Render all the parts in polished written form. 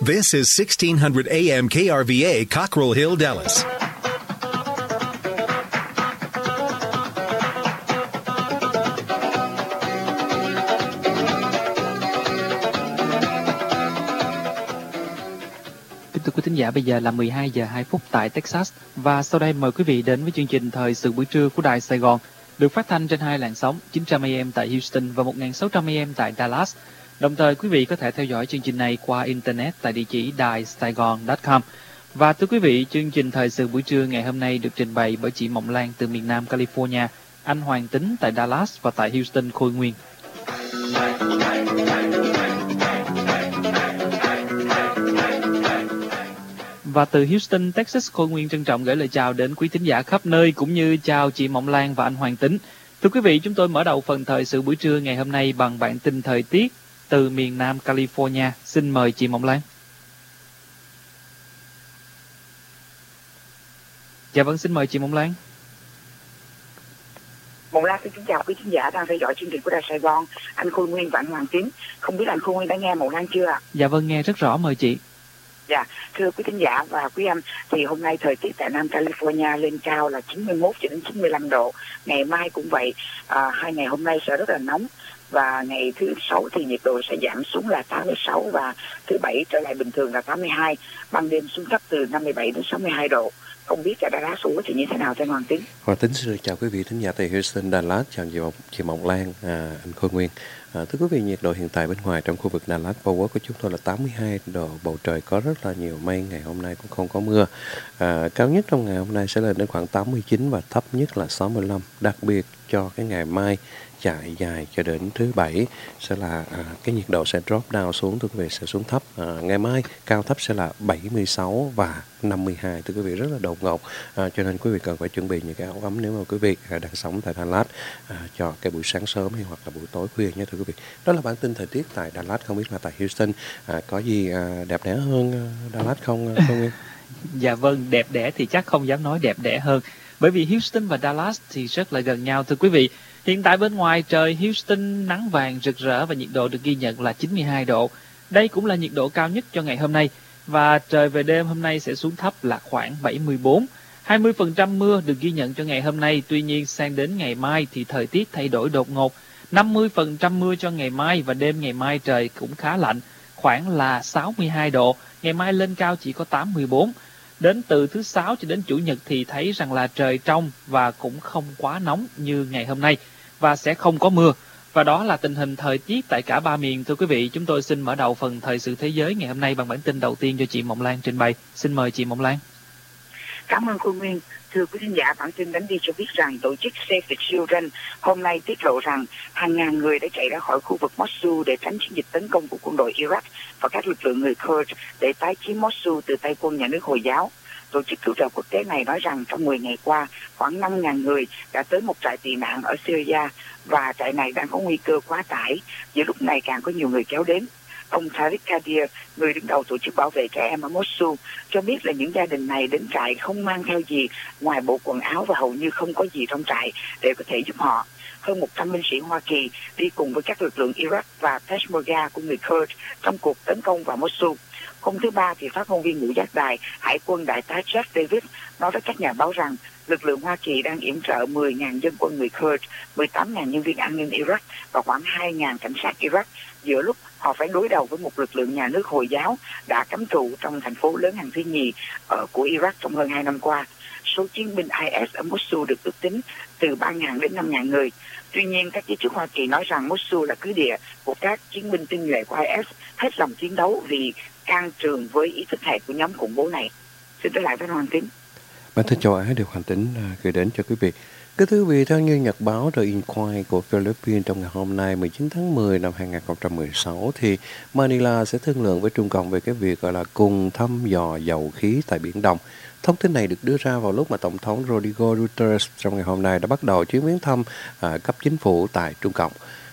This is 1600 AM KRVA, Cockrell Hill, Dallas. Thưa quý thính giả, bây giờ là 12 giờ 2 phút tại Texas và sau đây mời quý vị đến với chương trình Thời sự buổi trưa của Đài Sài Gòn, được phát thanh trên hai làn sóng 900 AM tại Houston và 1600 AM tại Dallas. Đồng thời quý vị có thể theo dõi chương trình này qua internet tại địa chỉ daisaigon.com. Và thưa quý vị, chương trình Thời sự buổi trưa ngày hôm nay được trình bày bởi chị Mộng Lan từ miền Nam California, anh Hoàng Tính tại Dallas và tại Houston Khôi Nguyên. Và từ Houston, Texas, Khôi Nguyên trân trọng gửi lời chào đến quý thính giả khắp nơi cũng như chào chị Mộng Lan và anh Hoàng Tính. Thưa quý vị, chúng tôi mở đầu phần thời sự buổi trưa ngày hôm nay bằng bản tin thời tiết từ miền Nam California. Xin mời chị Mộng Lan. Dạ vâng, xin mời chị Mộng Lan. Mộng Lan xin kính chào quý khán giả đang theo dõi chương trình của Đài Sài Gòn, anh Khôi Nguyên và anh Hoàng Tiến. Không biết anh Khôi Nguyên đã nghe Mộng Lan chưa ạ? Dạ vâng, nghe rất rõ, mời chị. Dạ, thưa quý khán giả và quý anh, thì hôm nay thời tiết tại Nam California lên cao là 91 cho đến 95 độ. Ngày mai cũng vậy, hai ngày hôm nay sẽ rất là nóng. Và ngày thứ Sáu thì nhiệt độ sẽ giảm xuống là 86 và thứ Bảy trở lại bình thường là 82. Ban đêm xuống thấp từ 57 đến 62 độ. Không biết ở Dallas thì như thế nào thưa Hoàng Tính? Hoàng Tính xin được chào quý vị thính giả tại Houston, Dallas, chào chị Mộng Lan, anh Khôi Nguyên. Thưa quý vị, nhiệt độ hiện tại bên ngoài trong khu vực Dallas Fort Worth của chúng tôi là 82 độ, bầu trời có rất là nhiều mây, ngày hôm nay cũng không có mưa. Cao nhất trong ngày hôm nay sẽ lên đến khoảng 89 và thấp nhất là 65, đặc biệt cho cái ngày mai chạy dài cho đến thứ Bảy sẽ là cái nhiệt độ sẽ drop down xuống, thưa quý vị, sẽ xuống thấp. Ngày mai cao thấp sẽ là 76 và 52, thưa quý vị, rất là đột ngột, cho nên quý vị cần phải chuẩn bị những cái áo ấm nếu mà quý vị đang sống tại Dallas cho cái buổi sáng sớm hay hoặc là buổi tối khuya nhé, thưa quý vị. Đó là bản tin thời tiết tại Dallas. Không biết là tại Houston có gì đẹp đẽ hơn Dallas không Nguyên? Dạ vâng, đẹp đẽ thì chắc không dám nói đẹp đẽ hơn, bởi vì Houston và Dallas thì rất là gần nhau, thưa quý vị. Hiện tại bên ngoài trời Houston nắng vàng rực rỡ và nhiệt độ được ghi nhận là 92 độ. Đây cũng là nhiệt độ cao nhất cho ngày hôm nay. Và trời về đêm hôm nay sẽ xuống thấp là khoảng 74. 20% mưa được ghi nhận cho ngày hôm nay. Tuy nhiên sang đến ngày mai thì thời tiết thay đổi đột ngột. 50% mưa cho ngày mai và đêm ngày mai trời cũng khá lạnh, khoảng là 62 độ. Ngày mai lên cao chỉ có 84. Đến từ thứ Sáu cho đến Chủ nhật thì thấy rằng là trời trong và cũng không quá nóng như ngày hôm nay và sẽ không có mưa. Và đó là tình hình thời tiết tại cả ba miền. Thưa quý vị, chúng tôi xin mở đầu phần thời sự thế giới ngày hôm nay bằng bản tin đầu tiên do chị Mộng Lan trình bày. Xin mời chị Mộng Lan. Cảm ơn Khôi Nguyên. Thưa quý khán giả, bản tin đánh đi cho biết rằng tổ chức Save the Children hôm nay tiết lộ rằng hàng ngàn người đã chạy ra khỏi khu vực Mosul để tránh chiến dịch tấn công của quân đội Iraq và các lực lượng người Kurd để tái chiếm Mosul từ tay quân nhà nước Hồi giáo. Tổ chức cứu trợ quốc tế này nói rằng trong 10 ngày qua, khoảng 5.000 người đã tới một trại tị nạn ở Syria và trại này đang có nguy cơ quá tải, giữa lúc này càng có nhiều người kéo đến. Ông Tariq Kadir, người đứng đầu tổ chức bảo vệ trẻ em ở Mosul, cho biết là những gia đình này đến trại không mang theo gì ngoài bộ quần áo và hầu như không có gì trong trại để có thể giúp họ. Hơn 100 binh sĩ Hoa Kỳ đi cùng với các lực lượng Iraq và Peshmerga của người Kurd trong cuộc tấn công vào Mosul. Hôm thứ Ba thì phát ngôn viên ngũ giác đài Hải quân Đại tá Jeff Davis nói với các nhà báo rằng lực lượng Hoa Kỳ đang yểm trợ 10.000 dân quân người Kurd, 18.000 nhân viên an ninh Iraq và khoảng 2.000 cảnh sát Iraq giữa lúc họ phải đối đầu với một lực lượng nhà nước Hồi giáo đã cắm trụ trong thành phố lớn hàng thứ nhì của Iraq trong hơn 2 năm qua. Số chiến binh IS ở Mosul được ước tính từ 3.000 đến 5.000 người. Tuy nhiên, các giới chức Hoa Kỳ nói rằng Mosul là cứ địa của các chiến binh tinh nhuệ của IS hết lòng chiến đấu vì can trường với ý thức hệ của nhóm khủng bố này. Xin trở lại với Hoàng Tính. Bản tin châu Á được Hoàng Tính gửi đến cho quý vị. Kính thưa quý vị, theo như nhật báo The Inquirer của Philippines trong ngày hôm nay 19 tháng 10 năm 2016 thì Manila sẽ thương lượng với Trung Cộng về cái việc gọi là cùng thăm dò dầu khí tại Biển Đông. Thông tin này được đưa ra vào lúc mà Tổng thống Rodrigo Duterte trong ngày hôm nay đã bắt đầu chuyến viếng thăm cấp chính phủ tại Trung Cộng.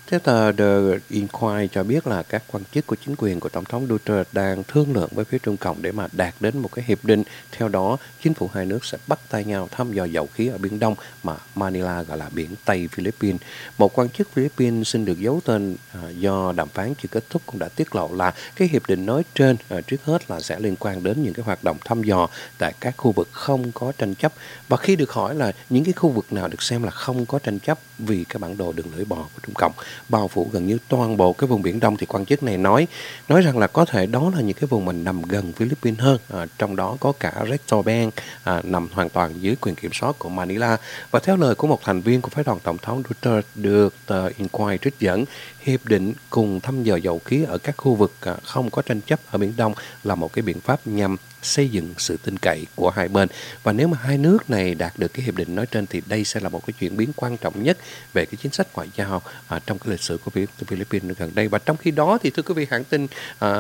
Theo tờ The Inquirer cho biết là các quan chức của chính quyền của Tổng thống Duterte đang thương lượng với phía Trung Cộng để mà đạt đến một cái hiệp định. Theo đó, chính phủ hai nước sẽ bắt tay nhau thăm dò dầu khí ở Biển Đông mà Manila gọi là Biển Tây Philippines. Một quan chức Philippines xin được giấu tên do đàm phán chưa kết thúc cũng đã tiết lộ là cái hiệp định nói trên trước hết là sẽ liên quan đến những cái hoạt động thăm dò tại các khu vực không có tranh chấp. Và khi được hỏi là những cái khu vực nào được xem là không có tranh chấp vì cái bản đồ đường lưỡi bò của Trung Cộng bao phủ gần như toàn bộ cái vùng Biển Đông, thì quan chức này nói rằng là có thể đó là những cái vùng mình nằm gần Philippines hơn, trong đó có cả Recto Bank nằm hoàn toàn dưới quyền kiểm soát của Manila. Và theo lời của một thành viên của phái đoàn Tổng thống Duterte được tờ Inquirer trích dẫn, hiệp định cùng thăm dò dầu khí ở các khu vực không có tranh chấp ở Biển Đông là một cái biện pháp nhằm xây dựng sự tin cậy của hai bên. Và nếu mà hai nước này đạt được cái hiệp định nói trên thì đây sẽ là một cái chuyển biến quan trọng nhất về cái chính sách ngoại giao trong cái lịch sử của Philippines gần đây. Và trong khi đó thì thưa quý vị, hãng tin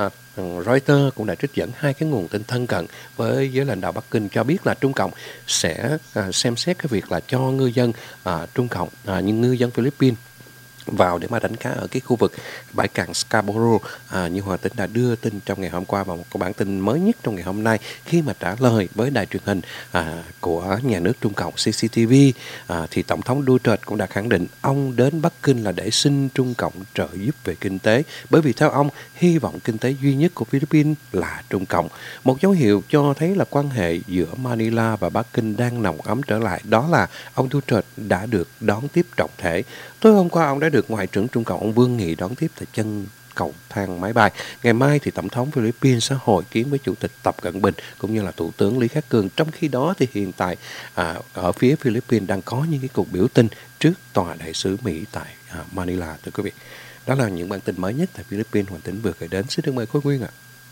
Reuters cũng đã trích dẫn hai cái nguồn tin thân cận với giới lãnh đạo Bắc Kinh cho biết là Trung Cộng sẽ xem xét cái việc là cho ngư dân Trung Cộng, những ngư dân Philippines vào để mà đánh cá ở cái khu vực bãi cạn Scarborough, như Hòa Tính đã đưa tin trong ngày hôm qua, và một cái bản tin mới nhất trong ngày hôm nay khi mà trả lời với đài truyền hình của nhà nước Trung Cộng CCTV, thì Tổng thống Duterte cũng đã khẳng định ông đến Bắc Kinh là để xin Trung Cộng trợ giúp về kinh tế, bởi vì theo ông hy vọng kinh tế duy nhất của Philippines là Trung Cộng. Một dấu hiệu cho thấy là quan hệ giữa Manila và Bắc Kinh đang nồng ấm trở lại, đó là ông Duterte đã được đón tiếp trọng thể. Tối hôm qua ông đã được Ngoại trưởng Trung Cộng ông Vương Nghị đón tiếp tại chân cầu thang máy bay. Ngày mai thì Tổng thống Philippines sẽ hội kiến với Chủ tịch Tập Cận Bình cũng như là Thủ tướng Lý Khắc Cường. Trong khi đó thì hiện tại ở phía Philippines đang có những cái cuộc biểu tình trước tòa đại sứ Mỹ tại Manila, thưa quý vị. Đó là những bản tin mới nhất tại Philippines Hoàng Tính vừa gửi đến. Xin được mời Khôi Nguyên ạ.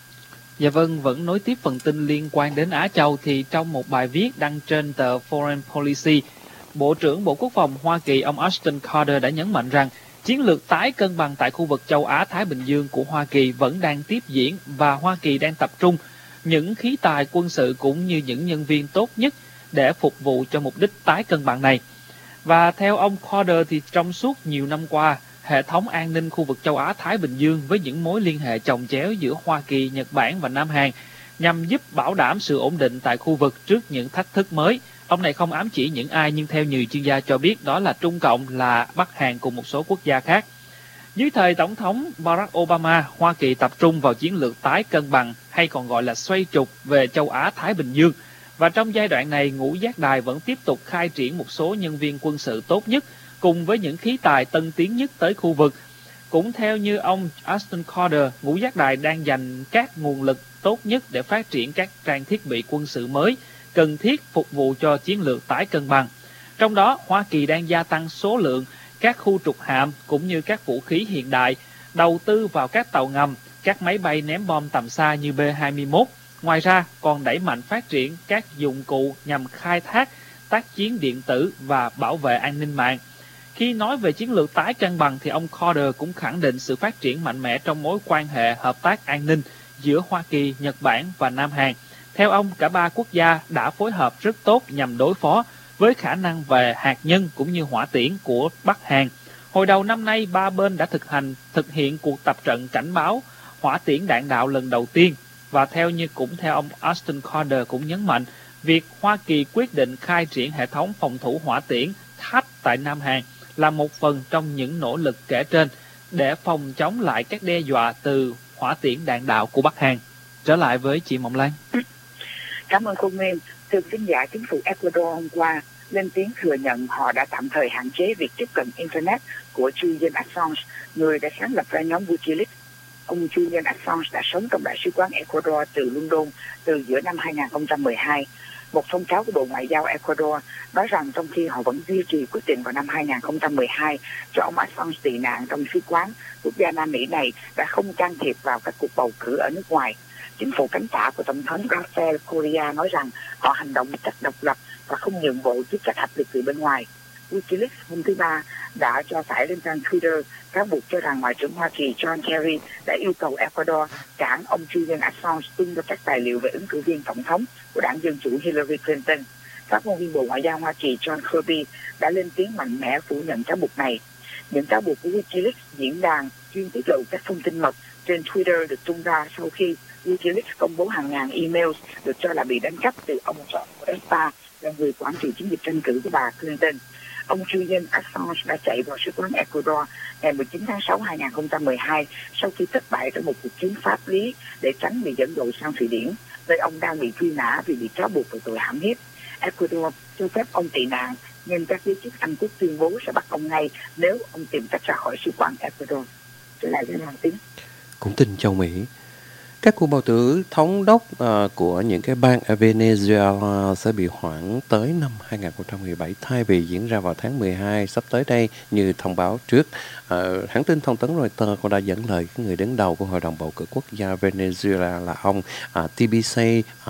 Dạ vâng, vẫn nối tiếp phần tin liên quan đến Á Châu thì trong một bài viết đăng trên tờ Foreign Policy, Bộ trưởng Bộ Quốc phòng Hoa Kỳ ông Ashton Carter đã nhấn mạnh rằng chiến lược tái cân bằng tại khu vực châu Á-Thái Bình Dương của Hoa Kỳ vẫn đang tiếp diễn và Hoa Kỳ đang tập trung những khí tài quân sự cũng như những nhân viên tốt nhất để phục vụ cho mục đích tái cân bằng này. Và theo ông Carter thì trong suốt nhiều năm qua, hệ thống an ninh khu vực châu Á-Thái Bình Dương với những mối liên hệ chồng chéo giữa Hoa Kỳ, Nhật Bản và Nam Hàn nhằm giúp bảo đảm sự ổn định tại khu vực trước những thách thức mới. Ông này không ám chỉ những ai, nhưng theo nhiều chuyên gia cho biết đó là Trung Cộng, là Bắc Hàn cùng một số quốc gia khác. Dưới thời Tổng thống Barack Obama, Hoa Kỳ tập trung vào chiến lược tái cân bằng hay còn gọi là xoay trục về châu Á-Thái Bình Dương. Và trong giai đoạn này, Ngũ Giác Đài vẫn tiếp tục khai triển một số nhân viên quân sự tốt nhất cùng với những khí tài tân tiến nhất tới khu vực. Cũng theo như ông Ashton Carter, Ngũ Giác Đài đang dành các nguồn lực tốt nhất để phát triển các trang thiết bị quân sự mới cần thiết phục vụ cho chiến lược tái cân bằng. Trong đó, Hoa Kỳ đang gia tăng số lượng các khu trục hạm cũng như các vũ khí hiện đại, đầu tư vào các tàu ngầm, các máy bay ném bom tầm xa như B-21. Ngoài ra, còn đẩy mạnh phát triển các dụng cụ nhằm khai thác, tác chiến điện tử và bảo vệ an ninh mạng. Khi nói về chiến lược tái cân bằng thì ông Carter cũng khẳng định sự phát triển mạnh mẽ trong mối quan hệ hợp tác an ninh giữa Hoa Kỳ, Nhật Bản và Nam Hàn. Theo ông, cả ba quốc gia đã phối hợp rất tốt nhằm đối phó với khả năng về hạt nhân cũng như hỏa tiễn của Bắc Hàn. Hồi đầu năm nay, ba bên đã thực hiện cuộc tập trận cảnh báo hỏa tiễn đạn đạo lần đầu tiên. Và theo ông Ashton Carter cũng nhấn mạnh, việc Hoa Kỳ quyết định khai triển hệ thống phòng thủ hỏa tiễn THAAD tại Nam Hàn là một phần trong những nỗ lực kể trên để phòng chống lại các đe dọa từ hỏa tiễn đạn đạo của Bắc Hàn. Trở lại với chị Mộng Lan. Cảm ơn Khôi Nguyên. Thưa khán giả, chính phủ Ecuador hôm qua lên tiếng thừa nhận họ đã tạm thời hạn chế việc tiếp cận Internet của Julian Assange, người đã sáng lập ra nhóm WikiLeaks. Ông Julian Assange đã sống trong Đại sứ quán Ecuador từ London từ giữa năm 2012. Một thông cáo của Bộ Ngoại giao Ecuador nói rằng trong khi họ vẫn duy trì quyết định vào năm 2012 cho ông Assange tị nạn trong sứ quán, quốc gia Nam Mỹ này đã không can thiệp vào các cuộc bầu cử ở nước ngoài. Chính phủ cánh tả của Tổng thống Rafael Correa nói rằng họ hành động một cách độc lập và không nhượng bộ trước các áp lực từ bên ngoài. WikiLeaks hôm thứ Ba đã cho tải lên trang Twitter cáo buộc cho rằng Ngoại trưởng Hoa Kỳ John Kerry đã yêu cầu Ecuador cản ông Julian Assange tung ra các tài liệu về ứng cử viên tổng thống của đảng Dân Chủ Hillary Clinton. Phát ngôn viên Bộ Ngoại giao Hoa Kỳ John Kirby đã lên tiếng mạnh mẽ phủ nhận cáo buộc này. Những cáo buộc của WikiLeaks, diễn đàn chuyên tiết lộ các thông tin mật trên Twitter, được tung ra sau khi WikiLeaks công bố hàng ngàn email được cho là bị đánh cắp từ ông John Podesta, là người quản trị chiến dịch tranh cử của bà Clinton. Ông Julian Assange đã chạy vào sứ quán Ecuador ngày 19 tháng 6 2012 sau khi thất bại trong một cuộc chiến pháp lý để tránh bị dẫn độ sang Thụy Điển, nơi ông đang bị truy nã vì bị cáo buộc về tội hãm hiếp. Ecuador cho phép ông tị nạn, nhưng các giới chức Anh Quốc tuyên bố sẽ bắt ông ngay nếu ông tìm cách ra khỏi sứ quán Ecuador. Trở lại với Hoàng Tín. Cũng tin châu Mỹ. Các cuộc bầu cử thống đốc của những cái bang ở Venezuela sẽ bị hoãn tới năm 2017 thay vì diễn ra vào tháng 12 sắp tới đây như thông báo trước. Hãng tin thông tấn Reuters cũng đã dẫn lời người đứng đầu của Hội đồng bầu cử quốc gia Venezuela là ông TBC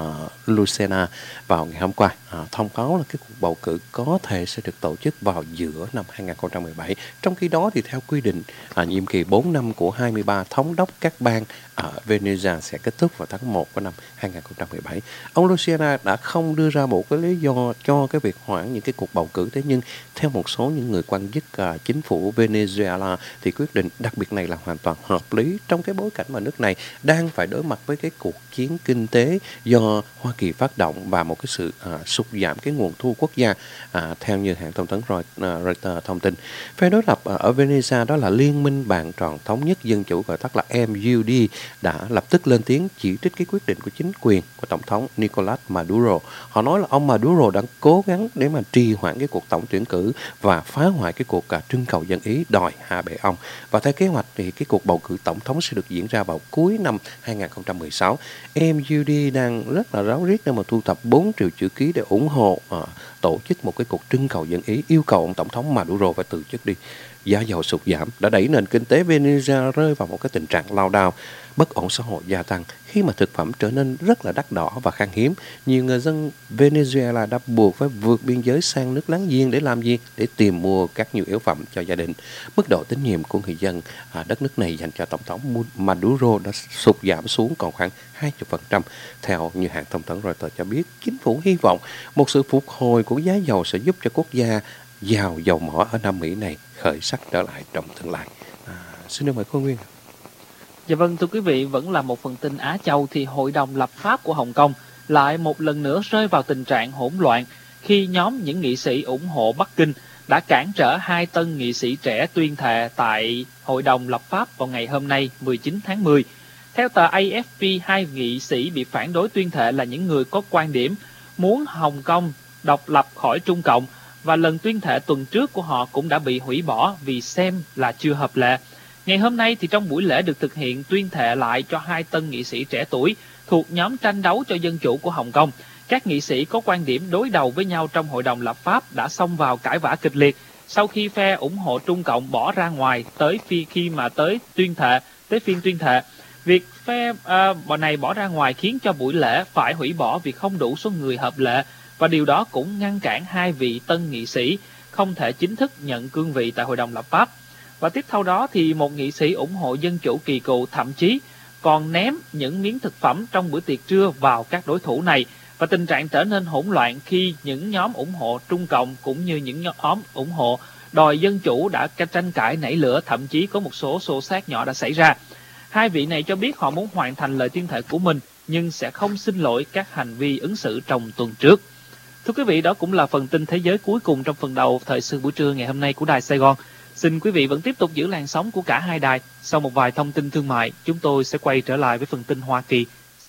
Lucena vào ngày hôm qua thông báo là cái cuộc bầu cử có thể sẽ được tổ chức vào giữa năm 2017. Trong khi đó thì theo quy định nhiệm kỳ 4 năm của 23 thống đốc các bang ở Venezuela sẽ kết thúc vào tháng 1 của năm 2017. Ông Lucena đã không đưa ra một cái lý do cho cái việc hoãn những cái cuộc bầu cử, thế nhưng theo một số những người quan chức chính phủ Venezuela thì quyết định đặc biệt này là hoàn toàn hợp lý trong cái bối cảnh mà nước này đang phải đối mặt với cái cuộc chiến kinh tế do Hoa Kỳ phát động và một cái sự sụt giảm cái nguồn thu quốc gia theo như hãng thông tấn Reuters thông tin. Phe đối lập ở Venezuela đó là Liên minh Bàn tròn thống nhất dân chủ, gọi tắt là MUD, đã lập tức lên tiếng chỉ trích cái quyết định của chính quyền của Tổng thống Nicolas Maduro. Họ nói là ông Maduro đang cố gắng để mà trì hoãn cái cuộc tổng tuyển cử và phá hoại cái cuộc trưng cầu dân Ý đòi hạ bệ ông. Và theo kế hoạch thì cái cuộc bầu cử tổng thống sẽ được diễn ra vào cuối năm 2016. MUD đang rất là ráo riết để mà thu thập 4 triệu chữ ký để ủng hộ tổ chức một cái cuộc trưng cầu dân Ý yêu cầu ông Tổng thống Maduro phải từ chức đi. Giá dầu sụt giảm đã đẩy nền kinh tế Venezuela rơi vào một cái tình trạng lao đao. Bất ổn xã hội gia tăng khi mà thực phẩm trở nên rất là đắt đỏ và khan hiếm. Nhiều người dân Venezuela đã buộc phải vượt biên giới sang nước láng giềng để làm gì? Để tìm mua các nhu yếu phẩm cho gia đình. Mức độ tín nhiệm của người dân đất nước này dành cho Tổng thống Maduro đã sụt giảm xuống còn khoảng 20%. Theo như hãng thông tấn Reuters cho biết, chính phủ hy vọng một sự phục hồi của giá dầu sẽ giúp cho quốc gia giàu dầu mỏ ở Nam Mỹ này khởi sắc trở lại trong tương lai. Xin được mời Khôi Nguyên. Dạ vâng, thưa quý vị, vẫn là một phần tin Á Châu thì Hội đồng lập pháp của Hồng Kông lại một lần nữa rơi vào tình trạng hỗn loạn khi nhóm những nghị sĩ ủng hộ Bắc Kinh đã cản trở 2 tân nghị sĩ trẻ tuyên thệ tại Hội đồng lập pháp vào ngày hôm nay 19 tháng 10. Theo tờ AFP, 2 nghị sĩ bị phản đối tuyên thệ là những người có quan điểm muốn Hồng Kông độc lập khỏi Trung Cộng, và lần tuyên thệ tuần trước của họ cũng đã bị hủy bỏ vì xem là chưa hợp lệ. Ngày hôm nay thì trong buổi lễ được thực hiện tuyên thệ lại cho 2 tân nghị sĩ trẻ tuổi thuộc nhóm tranh đấu cho dân chủ của Hồng Kông. Các nghị sĩ có quan điểm đối đầu với nhau trong Hội đồng lập pháp đã xông vào cãi vã kịch liệt sau khi phe ủng hộ Trung Cộng bỏ ra ngoài tới phiên tuyên thệ. Việc phe này bỏ ra ngoài khiến cho buổi lễ phải hủy bỏ vì không đủ số người hợp lệ, và điều đó cũng ngăn cản 2 vị tân nghị sĩ không thể chính thức nhận cương vị tại Hội đồng lập pháp. Và tiếp theo đó thì một nghị sĩ ủng hộ dân chủ kỳ cựu thậm chí còn ném những miếng thực phẩm trong bữa tiệc trưa vào các đối thủ này, và tình trạng trở nên hỗn loạn khi những nhóm ủng hộ Trung Cộng cũng như những nhóm ủng hộ đòi dân chủ đã tranh cãi nảy lửa, thậm chí có một số xô xát nhỏ đã xảy ra. 2 vị này cho biết họ muốn hoàn thành lời tuyên thệ của mình nhưng sẽ không xin lỗi các hành vi ứng xử trong tuần trước. Thưa quý vị, đó cũng là phần tin thế giới cuối cùng trong phần đầu thời sự buổi trưa ngày hôm nay của Đài Sài Gòn. Xin quý vị vẫn tiếp tục giữ làn sóng của cả hai đài. Sau một vài thông tin thương mại, chúng tôi sẽ quay trở lại với phần tin Hoa Kỳ.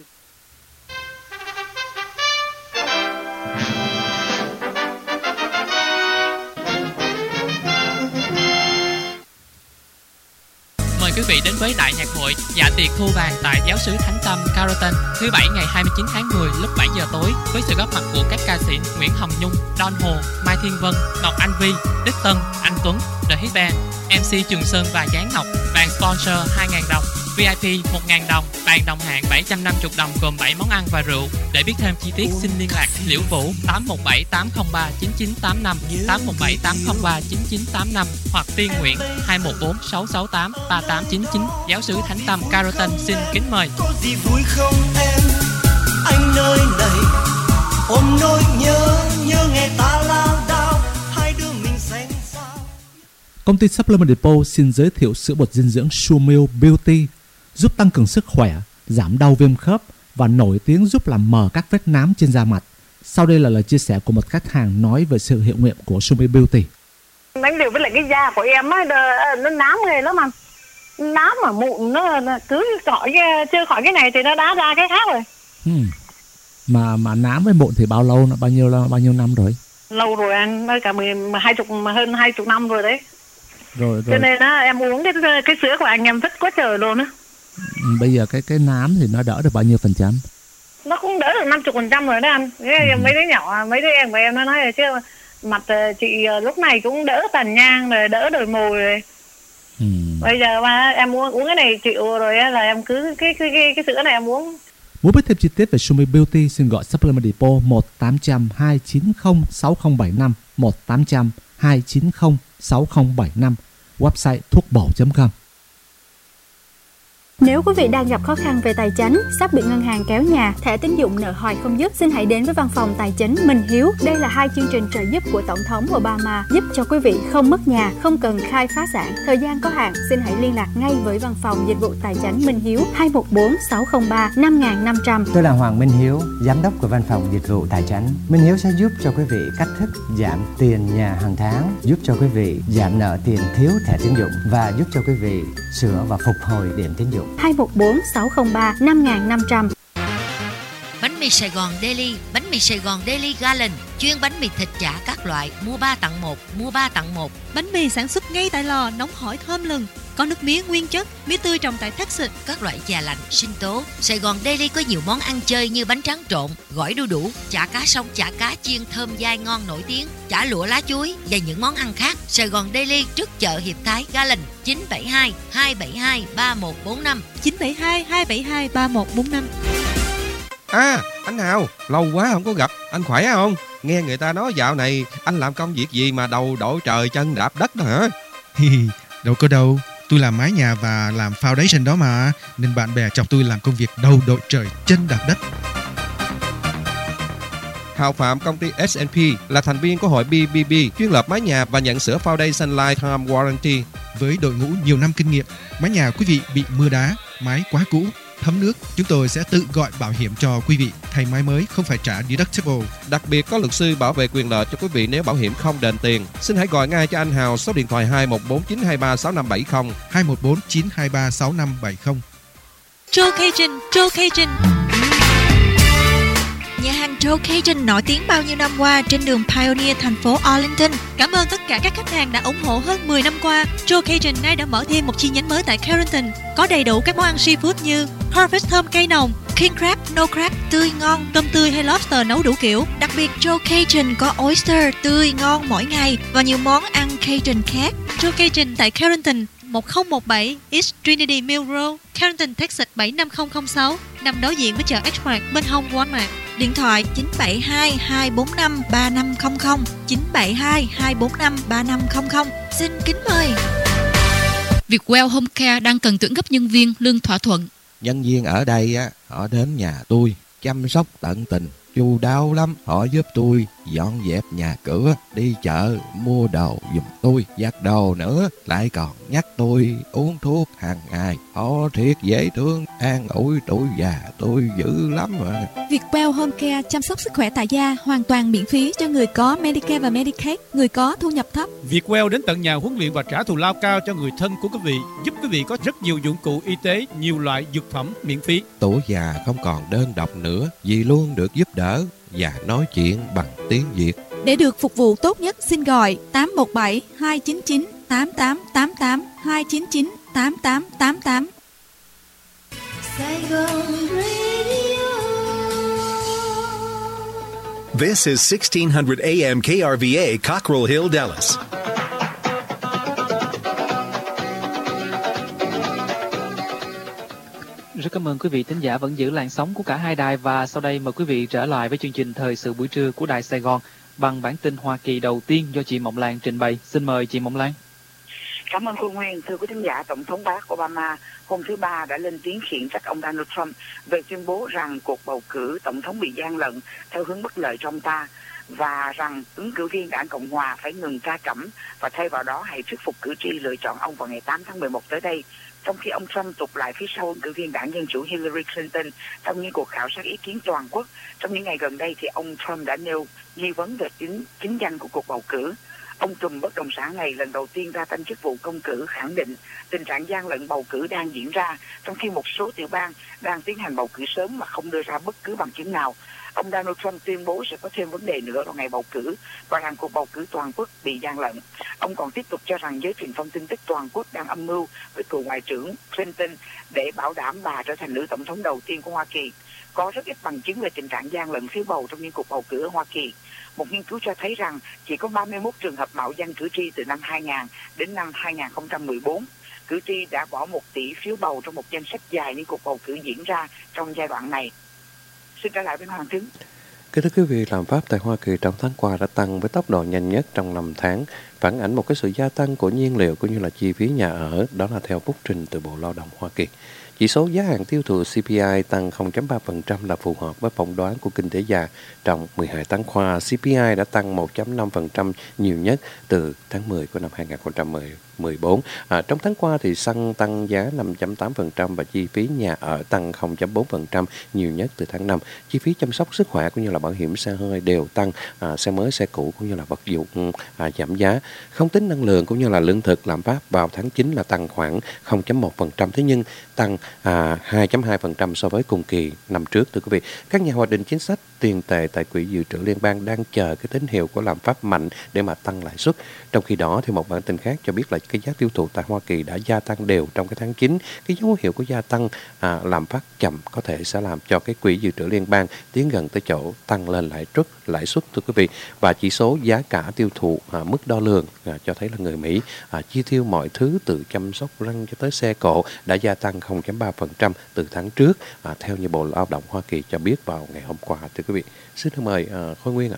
Mời quý vị đến với đại nhạc hội Dạ tiệc thu vàng tại giáo xứ Thánh Tâm Carrollton thứ Bảy ngày 29 tháng 10 lúc 7 giờ tối với sự góp mặt của các ca sĩ Nguyễn Hồng Nhung, Don Hồ, Mai Thiên Vân, Ngọc Anh Vi, Đức Tân, Anh Tuấn, The Hit Band, MC Trường Sơn và Giáng Ngọc. Bàn sponsor 2.000 đồng, VIP 1.000 đồng, bàn đồng hạng 750 đồng gồm 7 món ăn và rượu. Để biết thêm chi tiết xin liên lạc Liễu Vũ 817 803 9985, 817 803 9985 hoặc Tiên Nguyễn 214 668 3899. Giáo xứ Thánh Tâm Carrollton xin kính mời. Có gì vui không em? Anh nơi này ôm nỗi nhớ nghe ta lao đao, hai đứa mình xanh xao. Công ty Supplement Depot xin giới thiệu sữa bột dinh dưỡng Sumil Beauty, giúp tăng cường sức khỏe, giảm đau viêm khớp và nổi tiếng giúp làm mờ các vết nám trên da mặt. Sau đây là lời chia sẻ của một khách hàng nói về sự hiệu nghiệm của Sumil Beauty. Đánh đều với lại cái da của em á, nó nám người lắm mà. Nám mà mụn nó cứ chưa khỏi cái này thì nó đã ra cái khác rồi. Mà nám với mụn thì bao lâu, bao nhiêu năm rồi? Lâu rồi anh, cả hơn 20 năm rồi đấy. Rồi. Cho nên á em uống cái sữa của anh em thích quá trời luôn á. Bây giờ cái nám thì nó đỡ được bao nhiêu %? Nó cũng đỡ được 50% rồi đó anh. Mấy đứa nhỏ, mấy đứa em của em nó nói rồi chứ mặt chị lúc này cũng đỡ tàn nhang rồi, đỡ đồi mồi rồi. Bây giờ mà em uống cái này chịu rồi á, là em cứ cái sữa này em uống. Muốn biết thêm chi tiết về Sumil Beauty xin gọi Supplement Depot 1-800-290-6075, 1-800-290-6075, website thuocbổ.com. Nếu quý vị đang gặp khó khăn về tài chính, sắp bị ngân hàng kéo nhà, thẻ tín dụng nợ hoài không dứt, xin hãy đến với văn phòng tài chính Minh Hiếu. Đây là 2 chương trình trợ giúp của Tổng thống Obama, giúp cho quý vị không mất nhà, không cần khai phá sản. Thời gian có hạn, xin hãy liên lạc ngay với văn phòng dịch vụ tài chính Minh Hiếu 214-603-5500. Tôi là Hoàng Minh Hiếu, giám đốc của văn phòng dịch vụ tài chính Minh Hiếu sẽ giúp cho quý vị cách thức giảm tiền nhà hàng tháng, giúp cho quý vị giảm nợ tiền thiếu thẻ tín dụng và giúp cho quý vị sửa và phục hồi điểm tín dụng. 214-603-5500. Bánh mì Sài Gòn Daily, bánh mì Sài Gòn Daily Gallon, chuyên bánh mì thịt chả các loại, mua 3 tặng 1, mua 3 tặng 1. Bánh mì sản xuất ngay tại lò, nóng hổi thơm lừng, có nước mía nguyên chất, mía tươi trồng tại Texas. Các loại chà lạnh, sinh tố. Sài Gòn Daily có nhiều món ăn chơi như bánh tráng trộn, gỏi đu đủ, chả cá sông, chả cá chiên thơm dai ngon nổi tiếng, chả lụa lá chuối và những món ăn khác. Sài Gòn Daily trước chợ Hiệp Thái, Gallon 972 272 3145, 972 272 3145. À, anh Hào, lâu quá không có gặp, anh khỏe không? Nghe người ta nói dạo này anh làm công việc gì mà đầu đội trời chân đạp đất đó hả? Đâu có đâu, tôi làm mái nhà và làm foundation đó mà, nên bạn bè chọc tôi làm công việc đầu đội trời chân đạp đất. Hào Phạm, công ty S&P, là thành viên của hội BBB, chuyên lập mái nhà và nhận sửa foundation lifetime warranty. Với đội ngũ nhiều năm kinh nghiệm, mái nhà quý vị bị mưa đá, mái quá cũ, thấm nước, chúng tôi sẽ tự gọi bảo hiểm cho quý vị, thay mái mới không phải trả deductible. Đặc biệt có luật sư bảo vệ quyền lợi cho quý vị nếu bảo hiểm không đền tiền. Xin hãy gọi ngay cho anh Hào số điện thoại 214-923-6570, 214-923-6570. Joe Cajun. Nhà hàng Joe Cajun nổi tiếng bao nhiêu năm qua trên đường Pioneer, thành phố Arlington. Cảm ơn tất cả các khách hàng đã ủng hộ hơn 10 năm qua. Joe Cajun nay đã mở thêm một chi nhánh mới tại Carrollton, có đầy đủ các món ăn seafood như harvest thơm cây nồng, king crab, no crab tươi ngon, tôm tươi hay lobster nấu đủ kiểu. Đặc biệt Joe Cajun có oyster tươi ngon mỗi ngày và nhiều món ăn Cajun khác. Joe Cajun tại Carrollton, 1017 East Trinity Mill Road, Carrollton, Texas 75006, nằm đối diện với chợ Exmart bên hông Walmart. Điện thoại 972 245 3500, 972 245 3500. Xin kính mời. Vietwell Home Care đang cần tuyển gấp nhân viên, lương thỏa thuận. Nhân viên ở đây á, họ đến nhà tôi chăm sóc tận tình, chu đáo lắm. Họ giúp tôi dọn dẹp nhà cửa, đi chợ mua đồ giùm tôi, giặt đồ nữa, lại còn nhắc tôi uống thuốc hàng ngày. Họ thiệt dễ thương, an ủi tuổi già tôi dữ lắm mà. Vietwell Home Care chăm sóc sức khỏe tại gia hoàn toàn miễn phí cho người có Medicare và Medicaid, người có thu nhập thấp. Vietwell đến tận nhà huấn luyện và trả thù lao cao cho người thân của quý vị, giúp quý vị có rất nhiều dụng cụ y tế, nhiều loại dược phẩm miễn phí. Tuổi già không còn đơn độc nữa, vì luôn được giúp đỡ và nói chuyện bằng tiếng Việt. Để được phục vụ tốt nhất, xin gọi 817 299 8888, 299 8888. Sài Gòn Radio. This is 1600 AM KRVA, Cockrell Hill, Dallas. Rất cảm ơn quý vị thính giả vẫn giữ làn sóng của cả hai đài, và sau đây mời quý vị trở lại với chương trình Thời sự buổi trưa của Đài Sài Gòn bằng bản tin Hoa Kỳ đầu tiên do chị Mộng Lan trình bày. Xin mời chị Mộng Lan. Cảm ơn Phương Nguyên. Thưa quý thính giả, Tổng thống Barack Obama hôm thứ Ba đã lên tiếng khiển trách ông Donald Trump về tuyên bố rằng cuộc bầu cử tổng thống bị gian lận theo hướng bất lợi cho ông ta. và rằng ứng cử viên Đảng Cộng Hòa phải ngừng ca trẩm và thay vào đó hãy thuyết phục cử tri lựa chọn ông vào ngày 8 tháng 11 tới đây. Trong khi ông Trump tụt lại phía sau ứng cử viên Đảng Dân Chủ Hillary Clinton trong những cuộc khảo sát ý kiến toàn quốc, trong những ngày gần đây thì ông Trump đã nêu nghi vấn về chính danh của cuộc bầu cử. Ông trùm bất động sản này lần đầu tiên ra tranh chức vụ công cử khẳng định tình trạng gian lận bầu cử đang diễn ra, trong khi một số tiểu bang đang tiến hành bầu cử sớm mà không đưa ra bất cứ bằng chứng nào. Ông Donald Trump tuyên bố sẽ có thêm vấn đề nữa vào ngày bầu cử và rằng cuộc bầu cử toàn quốc bị gian lận. Ông còn tiếp tục cho rằng giới truyền thông tin tức toàn quốc đang âm mưu với cựu ngoại trưởng Clinton để bảo đảm bà trở thành nữ tổng thống đầu tiên của Hoa Kỳ. Có rất ít bằng chứng về tình trạng gian lận phiếu bầu trong những cuộc bầu cử ở Hoa Kỳ. Một nghiên cứu cho thấy rằng chỉ có 31 trường hợp mạo danh cử tri từ năm 2000 đến năm 2014. Cử tri đã bỏ 1 tỷ phiếu bầu trong một danh sách dài những cuộc bầu cử diễn ra trong giai đoạn này. Xin trở lại với Hoàng Thứng. Kính thưa quý vị, lạm phát tại Hoa Kỳ trong tháng qua đã tăng với tốc độ nhanh nhất trong 5 tháng, phản ánh một cái sự gia tăng của nhiên liệu cũng như là chi phí nhà ở, đó là theo phúc trình từ Bộ Lao động Hoa Kỳ. Chỉ số giá hàng tiêu thụ CPI tăng 0.3% là phù hợp với phỏng đoán của kinh tế gia. Trong 12 tháng qua, CPI đã tăng 1.5% nhiều nhất từ tháng 10 của năm 2014. Trong tháng qua thì xăng tăng giá 5.8% và chi phí nhà ở tăng 0.4% nhiều nhất từ tháng 5. Chi phí chăm sóc sức khỏe cũng như là bảo hiểm xe hơi đều tăng, xe mới, xe cũ cũng như là vật dụng giảm giá. Không tính năng lượng cũng như là lương thực, lạm phát vào tháng 9 là tăng khoảng 0.1%, thế nhưng tăng 2.2% so với cùng kỳ năm trước. Thưa quý vị, các nhà hoạch định chính sách tiền tệ tại Quỹ dự trữ liên bang đang chờ cái tín hiệu của lạm phát mạnh để mà tăng lãi suất. Trong khi đó thì một bản tin khác cho biết là cái giá tiêu thụ tại Hoa Kỳ đã gia tăng đều trong cái tháng 9. Cái dấu hiệu của gia tăng lạm phát chậm có thể sẽ làm cho cái Quỹ dự trữ liên bang tiến gần tới chỗ tăng lên lãi suất. Thưa quý vị, và chỉ số giá cả tiêu thụ mức đo lường cho thấy là người Mỹ chi tiêu mọi thứ từ chăm sóc răng cho tới xe cộ đã gia tăng 0.3% từ tháng trước, theo như Bộ Lao động Hoa Kỳ cho biết vào ngày hôm qua. Thưa quý vị, xin mời Khôi Nguyên ạ.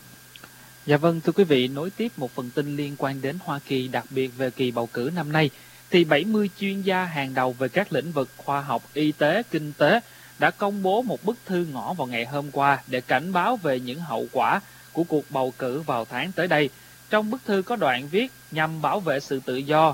Dạ vâng, thưa quý vị, nối tiếp một phần tin liên quan đến Hoa Kỳ, đặc biệt về kỳ bầu cử năm nay, thì 70 chuyên gia hàng đầu về các lĩnh vực khoa học, y tế, kinh tế đã công bố một bức thư ngõ vào ngày hôm qua để cảnh báo về những hậu quả của cuộc bầu cử vào tháng tới đây. Trong bức thư có đoạn viết nhằm bảo vệ sự tự do,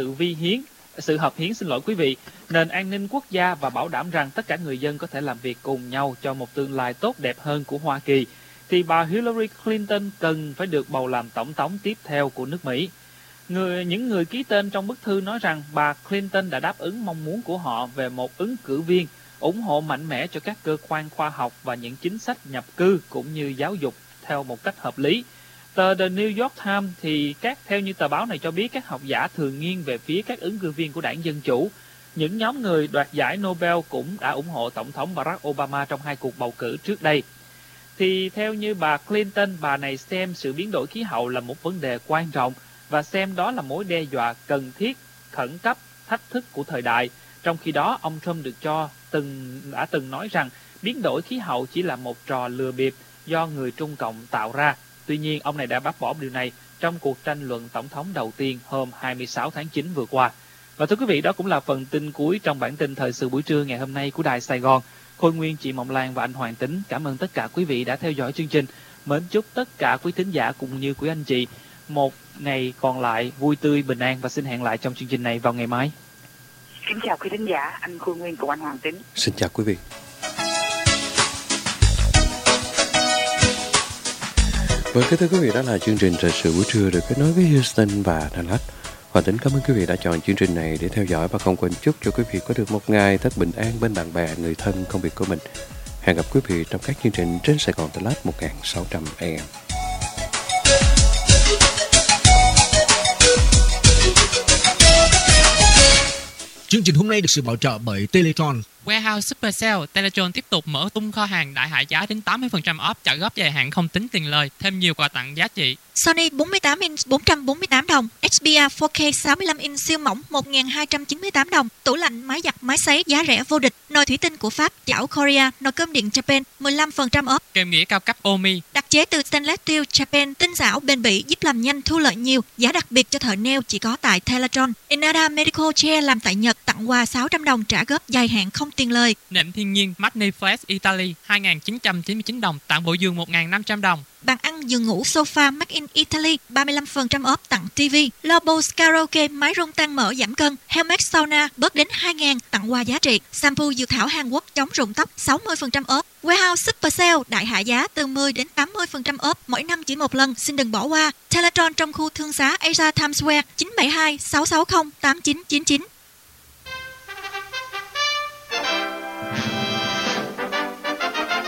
sự hợp hiến, nền an ninh quốc gia và bảo đảm rằng tất cả người dân có thể làm việc cùng nhau cho một tương lai tốt đẹp hơn của Hoa Kỳ, thì bà Hillary Clinton cần phải được bầu làm tổng thống tiếp theo của nước Mỹ. Những người ký tên trong bức thư nói rằng bà Clinton đã đáp ứng mong muốn của họ về một ứng cử viên ủng hộ mạnh mẽ cho các cơ quan khoa học và những chính sách nhập cư cũng như giáo dục theo một cách hợp lý. Tờ The New York Times thì theo như tờ báo này cho biết, các học giả thường nghiêng về phía các ứng cử viên của đảng Dân Chủ. Những nhóm người đoạt giải Nobel cũng đã ủng hộ Tổng thống Barack Obama trong 2 cuộc bầu cử trước đây. Thì theo như bà Clinton, bà này xem sự biến đổi khí hậu là một vấn đề quan trọng và xem đó là mối đe dọa cần thiết, khẩn cấp, thách thức của thời đại. Trong khi đó, ông Trump đã từng nói rằng biến đổi khí hậu chỉ là một trò lừa bịp do người Trung Cộng tạo ra. Tuy nhiên, ông này đã bác bỏ điều này trong cuộc tranh luận tổng thống đầu tiên hôm 26 tháng 9 vừa qua. Và thưa quý vị, đó cũng là phần tin cuối trong bản tin thời sự buổi trưa ngày hôm nay của Đài Sài Gòn. Khôi Nguyên, chị Mộng Lan và anh Hoàng Tính cảm ơn tất cả quý vị đã theo dõi chương trình. Mến chúc tất cả quý thính giả cũng như quý anh chị một ngày còn lại vui tươi, bình an và xin hẹn lại trong chương trình này vào ngày mai. Kính chào quý thính giả, anh Khôi Nguyên cùng anh Hoàng Tính. Xin chào quý vị. Vâng, thưa quý vị, đó là chương trình thời sự buổi trưa được kết nối với Houston và Dallas. Hoàng Tính cảm ơn quý vị đã chọn chương trình này để theo dõi và không quên chúc cho quý vị có được một ngày thật bình an bên bạn bè, người thân, công việc của mình. Hẹn gặp quý vị trong các chương trình trên Sài Gòn Dallas 1600 AM. Chương trình hôm nay được sự bảo trợ bởi Teletron. Warehouse Super Sale, Teletron tiếp tục mở tung kho hàng đại hạ giá đến 80% off, trả góp dài hạn không tính tiền lời, thêm nhiều quà tặng giá trị. Sony 48 inch 448 đồng, Xperia 4K 65 inch siêu mỏng 1.298 đồng, tủ lạnh, máy giặt, máy sấy giá rẻ vô địch, nồi thủy tinh của Pháp, chảo Korea, nồi cơm điện Japan 15% off. Kèm nghĩa cao cấp Omi, đặc chế từ stainless steel Japan, tinh xảo, bền bỉ, giúp làm nhanh, thu lợi nhiều, giá đặc biệt cho thợ nail chỉ có tại Teletron. Inada Medical Chair làm tại Nhật, tặng quà 600 đồng, trả góp dài hạn không không tiền lời. Nệm thiên nhiên Magnifresh Italy 2.999 đồng, tặng bộ giường 1.500 đồng. Bàn ăn giường ngủ sofa Made in Italy 35% off tặng TV. Lobos Karaoke máy rung tan mỡ giảm cân. Helmet Sauna bớt đến 2.000 tặng quà giá trị. Shampoo dược thảo Hàn Quốc chống rụng tóc 60% off. Warehouse Super Sale đại hạ giá từ 10 đến 80% off, mỗi năm chỉ một lần, xin đừng bỏ qua. Teletron trong khu thương xá Asia Times Square 972 660 8999.